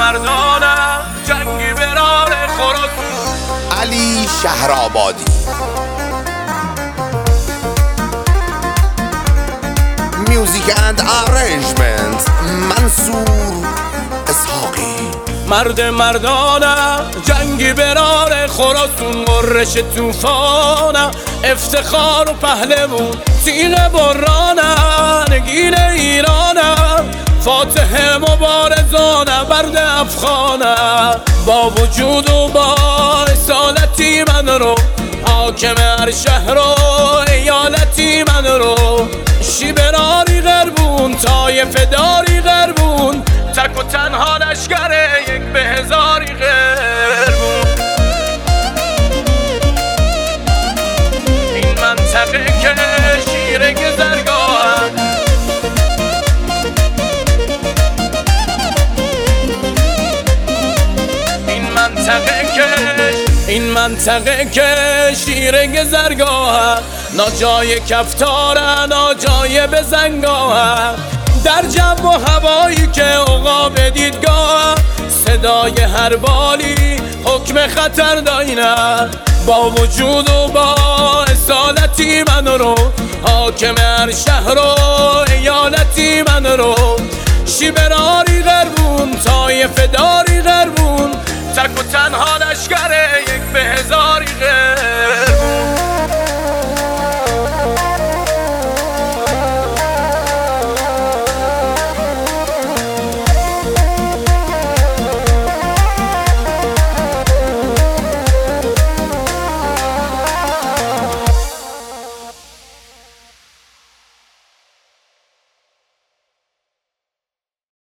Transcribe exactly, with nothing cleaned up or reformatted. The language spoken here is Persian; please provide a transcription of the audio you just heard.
مردانم جنگی برار خراسان. علی شهرآبادی. میوزیک اند آرنجمنت منصور اسحاقی. مرد مردانم جنگی برار خراسون، قرش توفانم افتخار و پهلوون، تیغ برانم نگین ایرانم، فاتح مبارزانم برد افغانم. با وجود و با اصالتی من رو حاکم هر شهر و ایالتی من رو، شیبراری غربون طایفه داری غربون، تک و تنها لشکر یک به هزاری غربون. این منطقه که شیر گذرگاهم، این منطقه که این منطقه که شیر گذرگاهم، ناجای کفتاره ناجای بزنگاهم، در جو و هوایی که عقاب دیدگاه، صدای هر بالی حکم خطر داینه. با وجود و با اصالتی من رو حاکم هر شهر و ایالتی من رو، شیبراری غربون طایفه دار